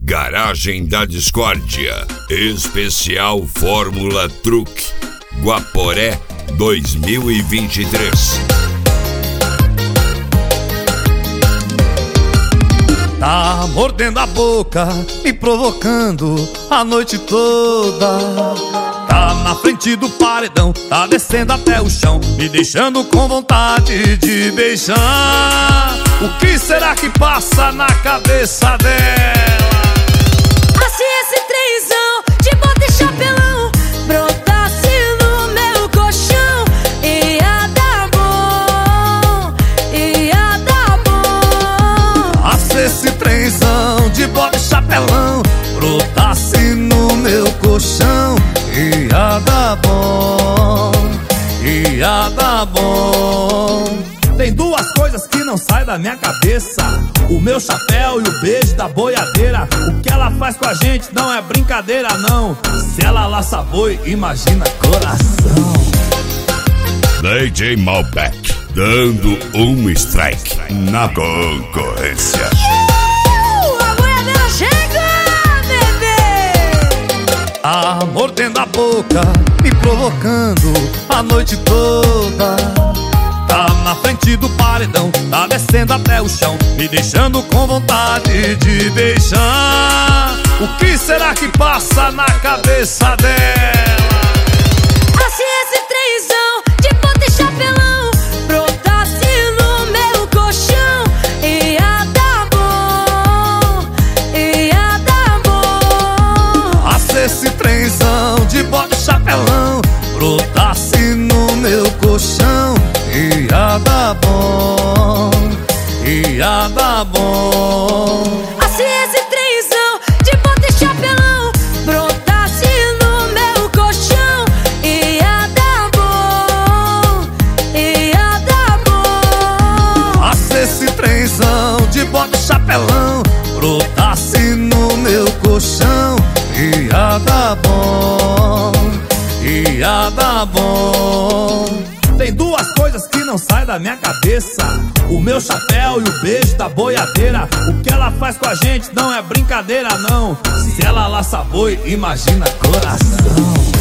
Garagem da Discórdia, especial Fórmula Truck, Guaporé 2023. Tá mordendo a boca, me provocando a noite toda. Tá na frente do paredão, tá descendo até o chão, me deixando com vontade de beijar. O que será que passa na cabeça dela? Se esse trenzão de bota e chapelão brotasse no meu colchão, ia dar bom, ia dar bom. Se esse trenzão de bota e chapelão brotasse no meu colchão, ia dar bom, ia dar bom. Tem duas coisas que não saem da minha cabeça: o meu chapéu e o beijo da boiadeira. O que ela faz com a gente não é brincadeira, não. Se ela laça boi, imagina coração. DJ Malbec dando um strike na concorrência. A boiadeira chega, bebê! Tá mordendo a boca, me provocando a noite toda. Tá na frente do paredão, tá descendo até o chão, me deixando com vontade de beijar. O que será que passa na cabeça dela? Se esse trenzão de bota e chapelão brotasse no meu colchão, ia dar bom, ia dar bom. Se esse trenzão de bota e chapelão brotasse no meu colchão, ia dar bom, ia dar bom. Se esse trenzão de bota e chapelão brotasse no meu colchão, ia dar bom, ia dar bom. Se esse trenzão de bota e chapelão brotasse no meu colchão, ia dar bom, ia dar bom. Tem duas coisas que não saem da minha cabeça: o meu chapéu e o beijo da boiadeira. O que ela faz com a gente não é brincadeira, não. Se ela laça boi, imagina coração.